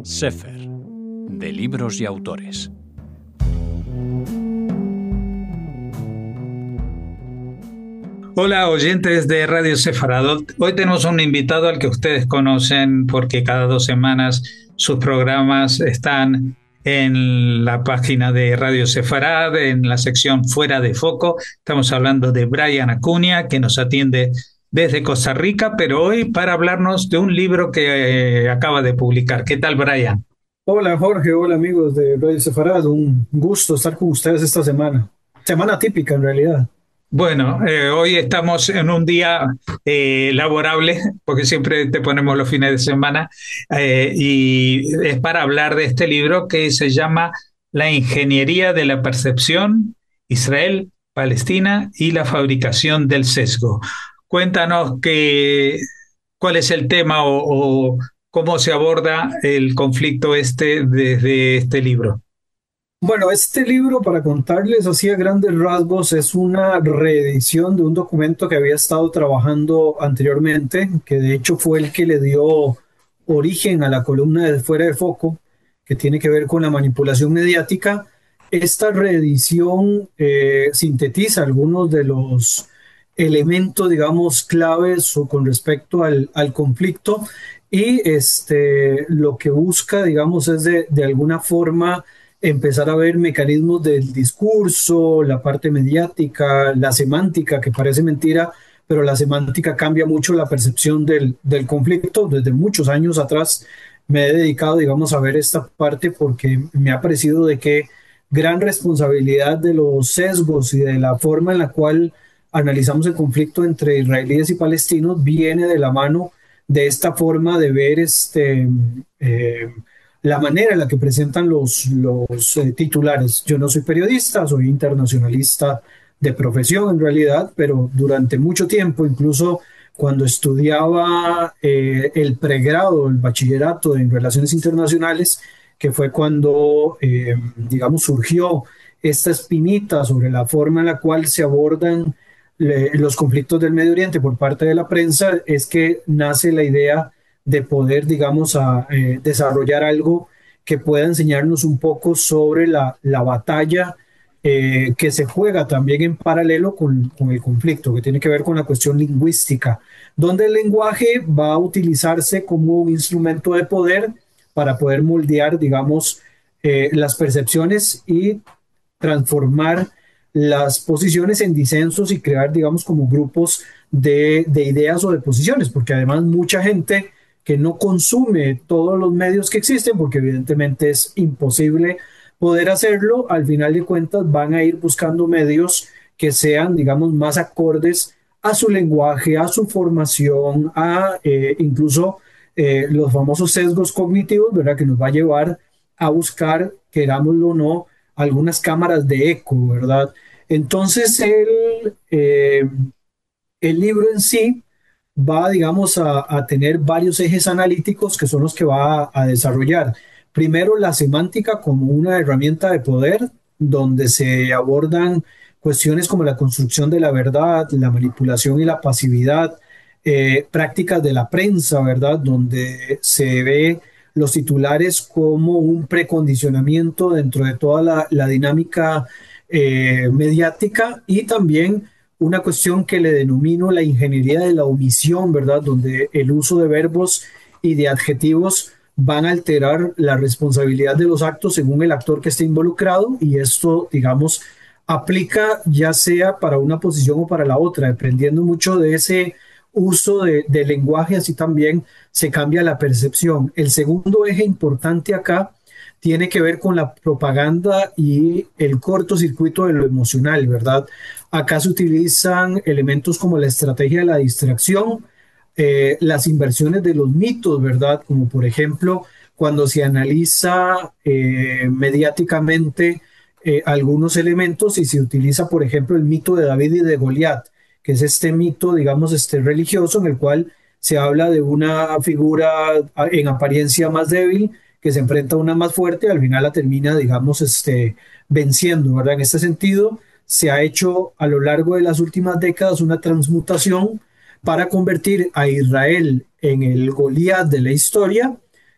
Sefer, de libros y autores. Hola oyentes de Radio Sefaradot. Hoy tenemos un invitado al que ustedes conocen porque cada 2 semanas sus programas están en la página de Radio Sefarad, en la sección Fuera de Foco. Estamos hablando de Brian Acuña, que nos atiende desde Costa Rica, pero hoy para hablarnos de un libro que acaba de publicar. ¿Qué tal, Brian? Hola Jorge, hola amigos de Radio Sefarad, un gusto estar con ustedes esta semana. Semana típica en realidad. Bueno, hoy estamos en un día laborable, porque siempre te ponemos los fines de semana, y es para hablar de este libro que se llama La ingeniería de la percepción, Israel, Palestina y la fabricación del sesgo. Cuéntanos cuál es el tema o cómo se aborda el conflicto este desde este libro. Bueno, este libro, para contarles así a grandes rasgos, es una reedición de un documento que había estado trabajando anteriormente, que de hecho fue el que le dio origen a la columna de Fuera de Foco, que tiene que ver con la manipulación mediática. Esta reedición sintetiza algunos de los elementos, digamos, claves o con respecto al conflicto y lo que busca, digamos, es de alguna forma empezar a ver mecanismos del discurso, la parte mediática, la semántica, que parece mentira, pero la semántica cambia mucho la percepción del conflicto. Desde muchos años atrás me he dedicado, digamos, a ver esta parte porque me ha parecido de que gran responsabilidad de los sesgos y de la forma en la cual analizamos el conflicto entre israelíes y palestinos viene de la mano de esta forma de ver eh, la manera en la que presentan los titulares. Yo no soy periodista, soy internacionalista de profesión en realidad, pero durante mucho tiempo, incluso cuando estudiaba el pregrado, el bachillerato en relaciones internacionales, que fue cuando, digamos, surgió esta espinita sobre la forma en la cual se abordan los conflictos del Medio Oriente por parte de la prensa, es que nace la idea de poder, digamos, desarrollar algo que pueda enseñarnos un poco sobre la batalla que se juega también en paralelo con el conflicto, que tiene que ver con la cuestión lingüística, donde el lenguaje va a utilizarse como un instrumento de poder para poder moldear, digamos, las percepciones y transformar las posiciones en disensos y crear, digamos, como grupos de ideas o de posiciones, porque además mucha gente que no consume todos los medios que existen, porque evidentemente es imposible poder hacerlo, al final de cuentas van a ir buscando medios que sean, digamos, más acordes a su lenguaje, a su formación, a incluso los famosos sesgos cognitivos, ¿verdad? Que nos va a llevar a buscar, querámoslo o no, algunas cámaras de eco, ¿verdad? Entonces, el libro en sí va, digamos, a tener varios ejes analíticos que son los que va a desarrollar. Primero, la semántica como una herramienta de poder, donde se abordan cuestiones como la construcción de la verdad, la manipulación y la pasividad, prácticas de la prensa, ¿verdad? Donde se ve los titulares como un precondicionamiento dentro de toda la dinámica mediática y también una cuestión que le denomino la ingeniería de la omisión, ¿verdad? Donde el uso de verbos y de adjetivos van a alterar la responsabilidad de los actos según el actor que esté involucrado y esto, digamos, aplica ya sea para una posición o para la otra, dependiendo mucho de ese uso de lenguaje, así también se cambia la percepción. El segundo eje importante acá tiene que ver con la propaganda y el cortocircuito de lo emocional, ¿verdad? Acá se utilizan elementos como la estrategia de la distracción, las inversiones de los mitos, ¿verdad? Como por ejemplo, cuando se analiza mediáticamente algunos elementos y se utiliza, por ejemplo, el mito de David y de Goliat, que es este mito, digamos, religioso en el cual se habla de una figura en apariencia más débil que se enfrenta a una más fuerte, al final la termina, digamos, venciendo, ¿verdad? En este sentido, se ha hecho a lo largo de las últimas décadas una transmutación para convertir a Israel en el Goliat de la historia,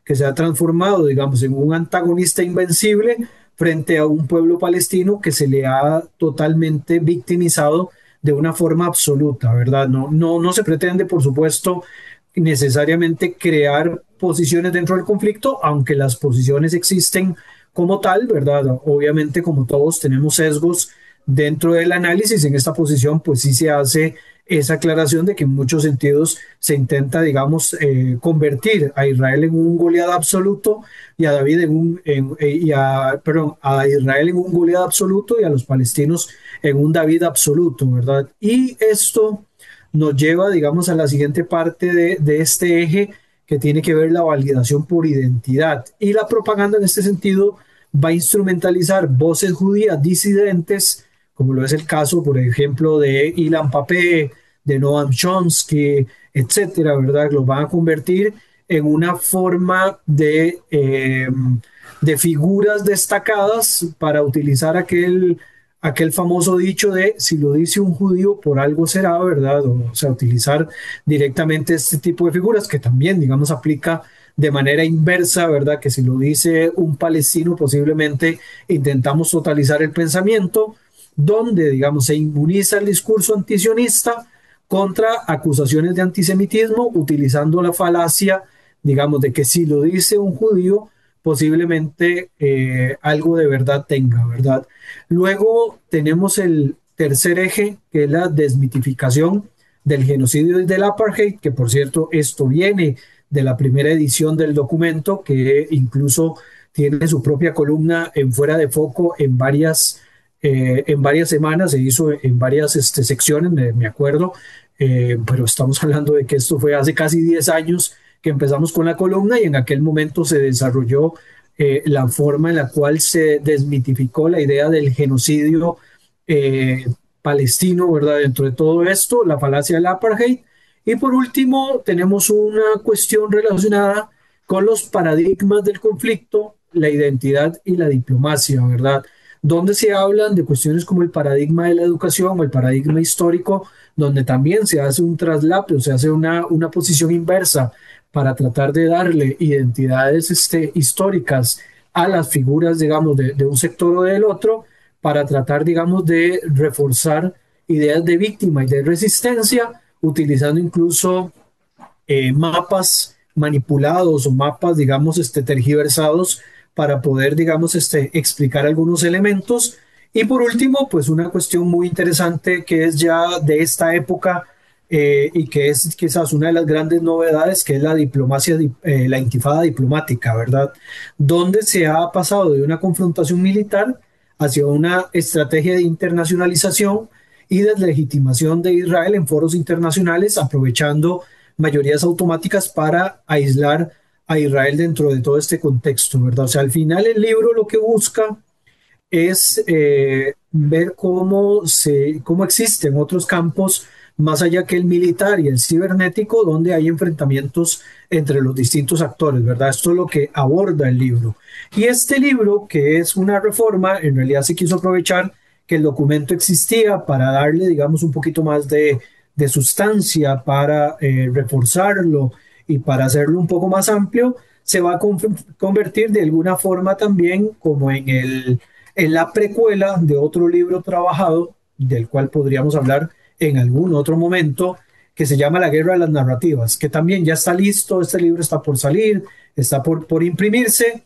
que se ha transformado, digamos, en un antagonista invencible frente a un pueblo palestino que se le ha totalmente victimizado de una forma absoluta, ¿verdad? No se pretende, por supuesto, necesariamente crear posiciones dentro del conflicto, aunque las posiciones existen como tal, ¿verdad? Obviamente, como todos tenemos sesgos dentro del análisis, en esta posición pues sí se hace esa aclaración de que en muchos sentidos se intenta, digamos, convertir a Israel en un Goliat absoluto y a David perdón, a Israel en un Goliat absoluto y a los palestinos en un David absoluto, ¿verdad? Y esto nos lleva, digamos, a la siguiente parte de este eje que tiene que ver la validación por identidad. Y la propaganda en este sentido va a instrumentalizar voces judías disidentes, como lo es el caso, por ejemplo, de Ilan Pappé, de Noam Chomsky, etcétera, ¿verdad? Los van a convertir en una forma de figuras destacadas para utilizar aquel famoso dicho de si lo dice un judío por algo será, ¿verdad? O sea, utilizar directamente este tipo de figuras que también, digamos, aplica de manera inversa, ¿verdad? Que si lo dice un palestino, posiblemente intentamos totalizar el pensamiento, donde, digamos, se inmuniza el discurso antisionista contra acusaciones de antisemitismo, utilizando la falacia, digamos, de que si lo dice un judío, posiblemente algo de verdad tenga, ¿verdad? Luego tenemos el tercer eje, que es la desmitificación del genocidio y del apartheid, que por cierto, esto viene de la primera edición del documento, que incluso tiene su propia columna en Fuera de Foco en varias semanas, se hizo en varias secciones, me acuerdo, pero estamos hablando de que esto fue hace casi 10 años que empezamos con la columna y en aquel momento se desarrolló la forma en la cual se desmitificó la idea del genocidio palestino, ¿verdad? Dentro de todo esto, la falacia del apartheid. Y por último, tenemos una cuestión relacionada con los paradigmas del conflicto, la identidad y la diplomacia, ¿verdad? Donde se hablan de cuestiones como el paradigma de la educación o el paradigma histórico, donde también se hace un traslape o se hace una posición inversa para tratar de darle identidades históricas a las figuras, digamos, de un sector o del otro, para tratar, digamos, de reforzar ideas de víctima y de resistencia, utilizando incluso mapas manipulados o mapas, digamos, tergiversados para poder, digamos, explicar algunos elementos. Y por último, pues una cuestión muy interesante que es ya de esta época y que es quizás una de las grandes novedades, que es la diplomacia, la intifada diplomática, ¿verdad? Donde se ha pasado de una confrontación militar hacia una estrategia de internacionalización y deslegitimación de Israel en foros internacionales, aprovechando mayorías automáticas para aislar a Israel dentro de todo este contexto, ¿verdad? O sea, al final el libro lo que busca es ver cómo existen otros campos más allá que el militar y el cibernético, donde hay enfrentamientos entre los distintos actores, ¿verdad? Esto es lo que aborda el libro. Y este libro, que es una reforma, en realidad se quiso aprovechar que el documento existía para darle, digamos, un poquito más de sustancia, para reforzarlo y para hacerlo un poco más amplio, se va a convertir de alguna forma también como en la precuela de otro libro trabajado, del cual podríamos hablar en algún otro momento, que se llama La Guerra de las Narrativas, que también ya está listo, este libro está por salir, está por imprimirse,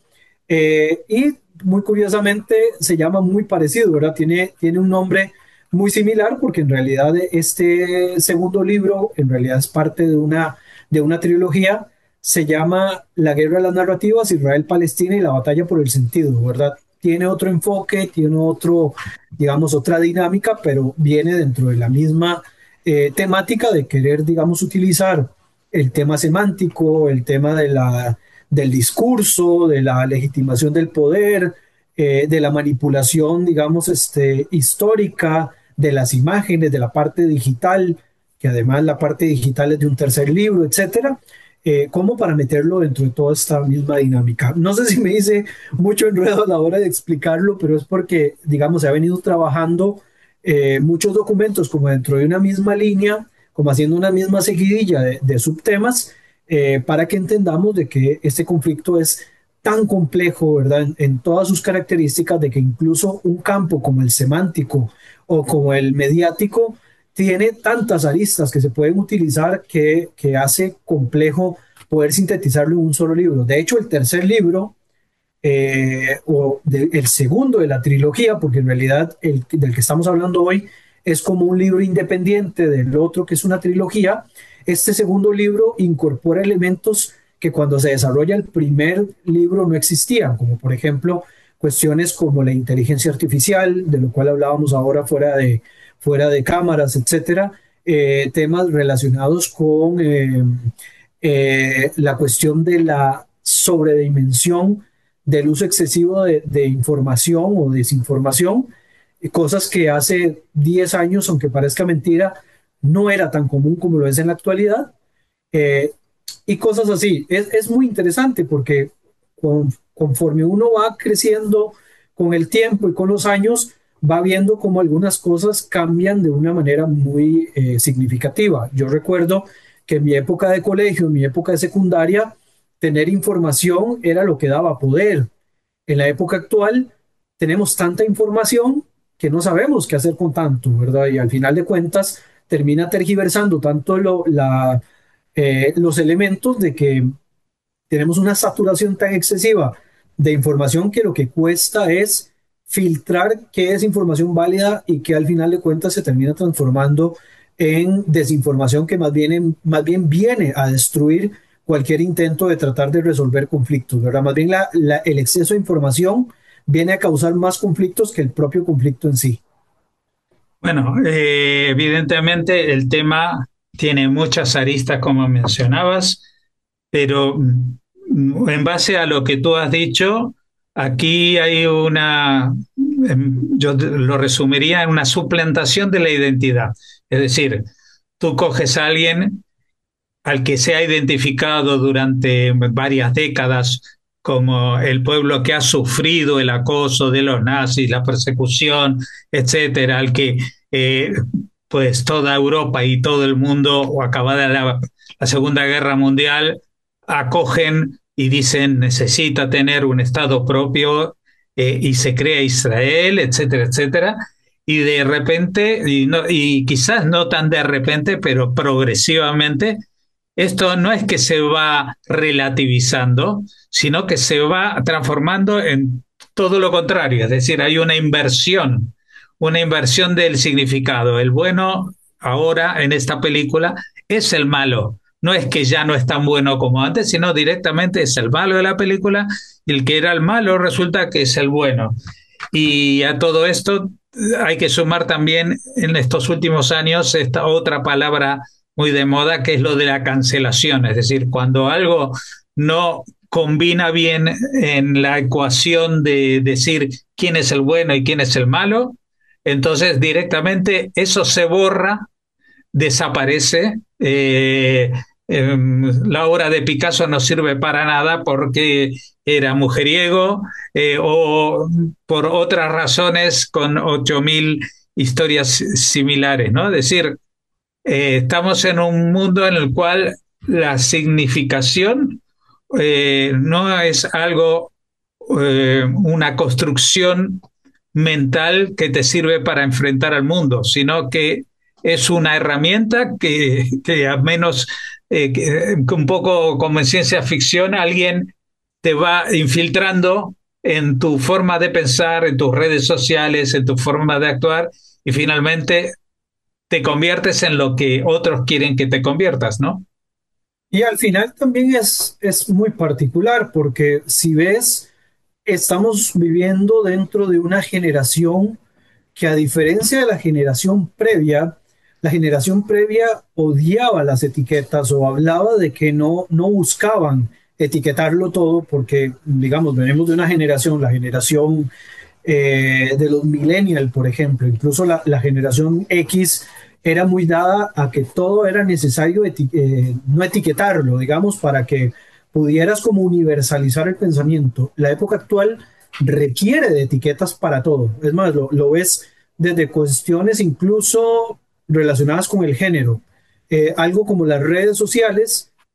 y muy curiosamente se llama muy parecido, ¿verdad? Tiene un nombre muy similar porque en realidad este segundo libro en realidad es parte de una trilogía, se llama La Guerra de las Narrativas, Israel, Palestina y la batalla por el sentido, ¿verdad? Tiene otro enfoque, tiene digamos, otra dinámica, pero viene dentro de la misma temática de querer, digamos, utilizar el tema semántico, el tema del discurso, de la legitimación del poder, de la manipulación, digamos, histórica, de las imágenes, de la parte digital, que además la parte digital es de un tercer libro, etcétera, como para meterlo dentro de toda esta misma dinámica. No sé si me hice mucho enredo a la hora de explicarlo, pero es porque, digamos, se ha venido trabajando muchos documentos como dentro de una misma línea, como haciendo una misma seguidilla de subtemas, para que entendamos de que este conflicto es tan complejo, ¿verdad? En todas sus características, de que incluso un campo como el semántico o como el mediático tiene tantas aristas que se pueden utilizar que hace complejo poder sintetizarlo en un solo libro. De hecho, el tercer libro, el segundo de la trilogía, porque en realidad el del que estamos hablando hoy es como un libro independiente del otro que es una trilogía. Este segundo libro incorpora elementos que cuando se desarrolla el primer libro no existían, como por ejemplo cuestiones como la inteligencia artificial, de lo cual hablábamos ahora fuera de cámaras, etcétera, temas relacionados con la cuestión de la sobredimensión del uso excesivo de información o desinformación, cosas que hace 10 años, aunque parezca mentira, no era tan común como lo es en la actualidad, eh, y cosas así. Es muy interesante porque conforme uno va creciendo con el tiempo y con los años, va viendo cómo algunas cosas cambian de una manera muy significativa. Yo recuerdo que en mi época de colegio, en mi época de secundaria, tener información era lo que daba poder. En la época actual tenemos tanta información que no sabemos qué hacer con tanto, ¿verdad? Y al final de cuentas termina tergiversando tanto los elementos de que tenemos una saturación tan excesiva de información que lo que cuesta es filtrar qué es información válida y que al final de cuentas se termina transformando en desinformación que más bien viene a destruir cualquier intento de tratar de resolver conflictos, ¿verdad? Más bien el exceso de información viene a causar más conflictos que el propio conflicto en sí. Bueno, evidentemente el tema tiene muchas aristas, como mencionabas, pero en base a lo que tú has dicho, aquí hay yo lo resumiría en una suplantación de la identidad. Es decir, tú coges a alguien al que se ha identificado durante varias décadas como el pueblo que ha sufrido el acoso de los nazis, la persecución, etcétera, al que pues toda Europa y todo el mundo, o acabada la Segunda Guerra Mundial, acogen y dicen necesita tener un Estado propio, y se crea Israel, etcétera, etcétera. Y de repente, y quizás no tan de repente, pero progresivamente, esto no es que se va relativizando, sino que se va transformando en todo lo contrario. Es decir, hay una inversión del significado. El bueno ahora en esta película es el malo. No es que ya no es tan bueno como antes, sino directamente es el malo de la película y el que era el malo resulta que es el bueno. Y a todo esto hay que sumar también en estos últimos años esta otra palabra muy de moda, que es lo de la cancelación. Es decir, cuando algo no combina bien en la ecuación de decir quién es el bueno y quién es el malo, entonces directamente eso se borra, desaparece. La obra de Picasso no sirve para nada porque era mujeriego, o por otras razones con 8.000 historias similares, ¿no? Es decir, estamos en un mundo en el cual la significación no es algo, una construcción mental que te sirve para enfrentar al mundo, sino que es una herramienta que a menos que un poco como en ciencia ficción, alguien te va infiltrando en tu forma de pensar, en tus redes sociales, en tu forma de actuar, y finalmente te conviertes en lo que otros quieren que te conviertas, ¿no? Y al final también es muy particular porque si ves, estamos viviendo dentro de una generación que a diferencia de la generación previa odiaba las etiquetas o hablaba de que no buscaban etiquetarlo todo porque, digamos, venimos de una generación, la generación de los millennials, por ejemplo, incluso la generación X era muy dada a que todo era necesario no etiquetarlo, digamos, para que pudieras como universalizar el pensamiento. La época actual requiere de etiquetas para todo. Es más, lo ves desde cuestiones incluso relacionadas con el género. Algo como las redes sociales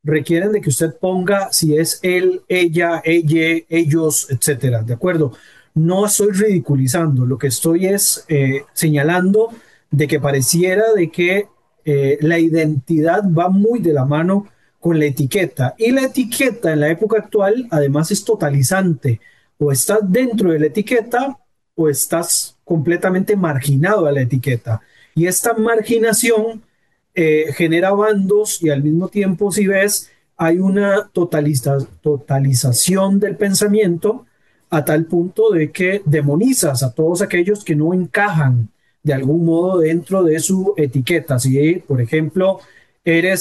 requieren de que usted ponga si es él, ella, ellos, etcétera, ¿de acuerdo? No estoy ridiculizando, lo que estoy es señalando de que pareciera de que la identidad va muy de la mano con la etiqueta. Y la etiqueta en la época actual además es totalizante. O estás dentro de la etiqueta o estás completamente marginado a la etiqueta. Y esta marginación genera bandos y al mismo tiempo, si ves, hay una totalización del pensamiento a tal punto de que demonizas a todos aquellos que no encajan de algún modo dentro de su etiqueta. Si, por ejemplo, eres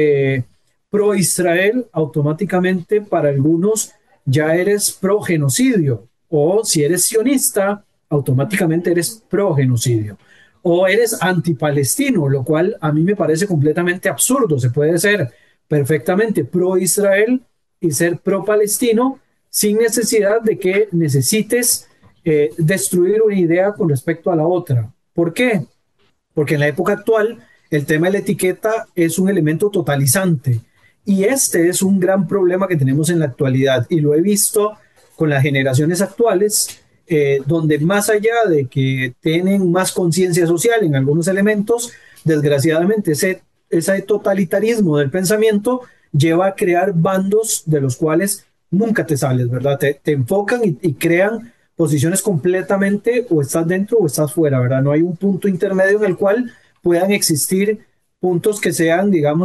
pro Israel, automáticamente para algunos ya eres pro genocidio. O si eres sionista, automáticamente eres pro genocidio. O eres antipalestino, lo cual a mí me parece completamente absurdo. Se puede ser perfectamente pro Israel y ser pro palestino sin necesidad de que necesites destruir una idea con respecto a la otra. ¿Por qué? Porque en la época actual el tema de la etiqueta es un elemento totalizante y este es un gran problema que tenemos en la actualidad y lo he visto con las generaciones actuales, donde más allá de que tienen más conciencia social en algunos elementos, desgraciadamente ese totalitarismo del pensamiento lleva a crear bandos de los cuales nunca te sales, ¿verdad? Te enfocan y crean posiciones completamente o estás dentro o estás fuera, ¿verdad? No hay un punto intermedio en el cual puedan existir puntos que sean, digamos,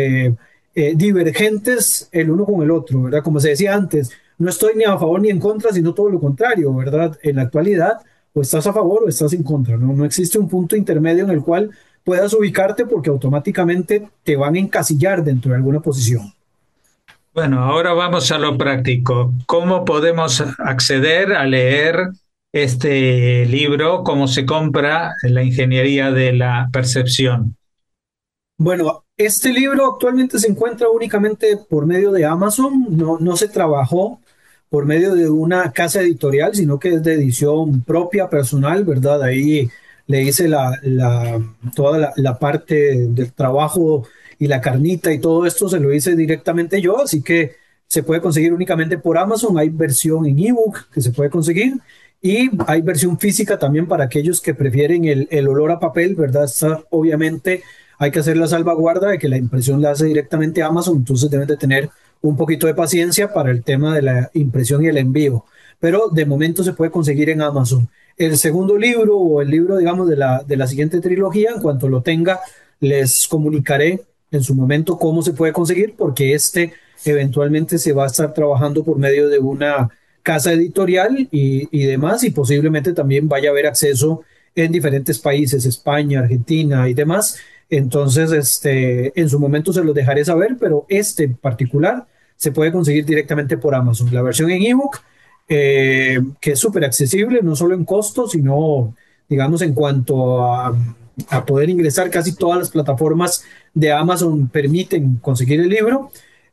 divergentes el uno con el otro, ¿verdad? Como se decía antes, no estoy ni a favor ni en contra, sino todo lo contrario, ¿verdad? En la actualidad, o estás a favor o estás en contra, ¿no? No existe un punto intermedio en el cual puedas ubicarte porque automáticamente te van a encasillar dentro de alguna posición. Bueno, ahora vamos a lo práctico. ¿Cómo podemos acceder a leer este libro? ¿Cómo se compra la ingeniería de la percepción? Bueno, este libro actualmente se encuentra únicamente por medio de Amazon, no se trabajó por medio de una casa editorial, sino que es de edición propia, personal, ¿verdad? Ahí le hice toda la parte del trabajo y la carnita y todo esto se lo hice directamente yo, así que se puede conseguir únicamente por Amazon. Hay versión en ebook que se puede conseguir y hay versión física también para aquellos que prefieren el olor a papel, ¿verdad? Está, obviamente hay que hacer la salvaguarda de que la impresión la hace directamente Amazon, entonces deben de tener un poquito de paciencia para el tema de la impresión y el envío, pero de momento se puede conseguir en Amazon. El segundo libro o el libro, digamos, de la siguiente trilogía, en cuanto lo tenga, les comunicaré en su momento cómo se puede conseguir, porque eventualmente se va a estar trabajando por medio de una casa editorial y demás, y posiblemente también vaya a haber acceso en diferentes países, España, Argentina y demás. Entonces, en su momento se los dejaré saber, pero este en particular se puede conseguir directamente por Amazon. La versión en ebook, que es súper accesible, no solo en costo, sino, digamos, en cuanto a poder ingresar, casi todas las plataformas de Amazon permiten conseguir el libro.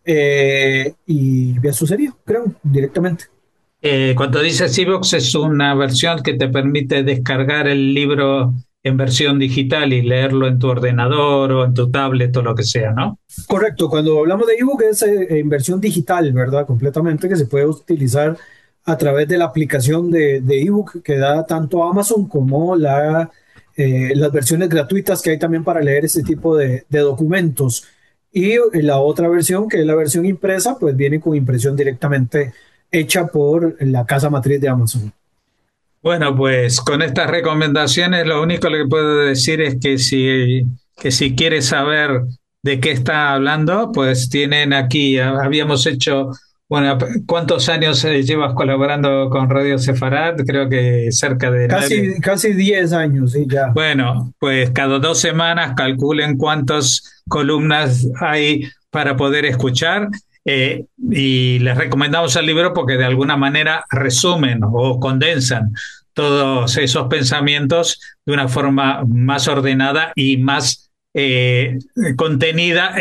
Y eso sería, creo, directamente. Cuando dices ebook, es una versión que te permite descargar el libro en versión digital y leerlo en tu ordenador o en tu tablet o lo que sea, ¿no? Correcto, cuando hablamos de ebook es en versión digital, ¿verdad? Completamente, que se puede utilizar a través de la aplicación de ebook que da tanto Amazon como las versiones gratuitas que hay también para leer este tipo de documentos. Y la otra versión, que es la versión impresa, pues viene con impresión directamente hecha por la casa matriz de Amazon. Bueno, pues con estas recomendaciones lo único que puedo decir es que si quieres saber de qué está hablando, pues tienen aquí, habíamos hecho, bueno, ¿cuántos años llevas colaborando con Radio Sefarad? Creo que cerca de Casi 10 años, sí, ya. Bueno, pues cada 2 semanas calculen cuántas columnas hay para poder escuchar. Y les recomendamos el libro porque de alguna manera resumen o condensan todos esos pensamientos de una forma más ordenada y más contenida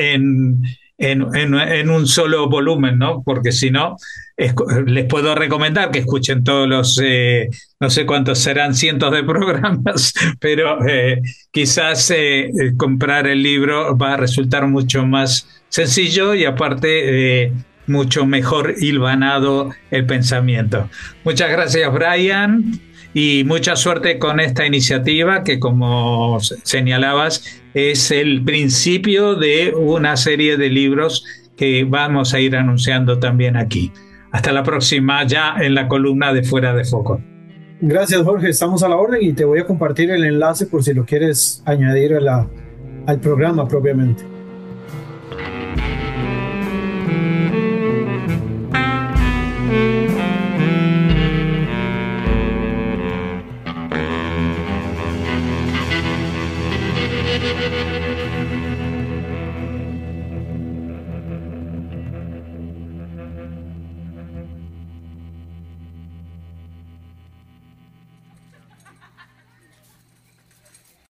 en un solo volumen, ¿no? Porque si no, les puedo recomendar que escuchen todos los, no sé cuántos serán, cientos de programas, pero quizás comprar el libro va a resultar mucho más sencillo y aparte mucho mejor hilvanado el pensamiento. Muchas gracias, Brian, y mucha suerte con esta iniciativa que, como señalabas, es el principio de una serie de libros que vamos a ir anunciando también aquí. Hasta la próxima, ya en la columna de Fuera de Foco. Gracias, Jorge. Estamos a la orden y te voy a compartir el enlace por si lo quieres añadir al programa propiamente.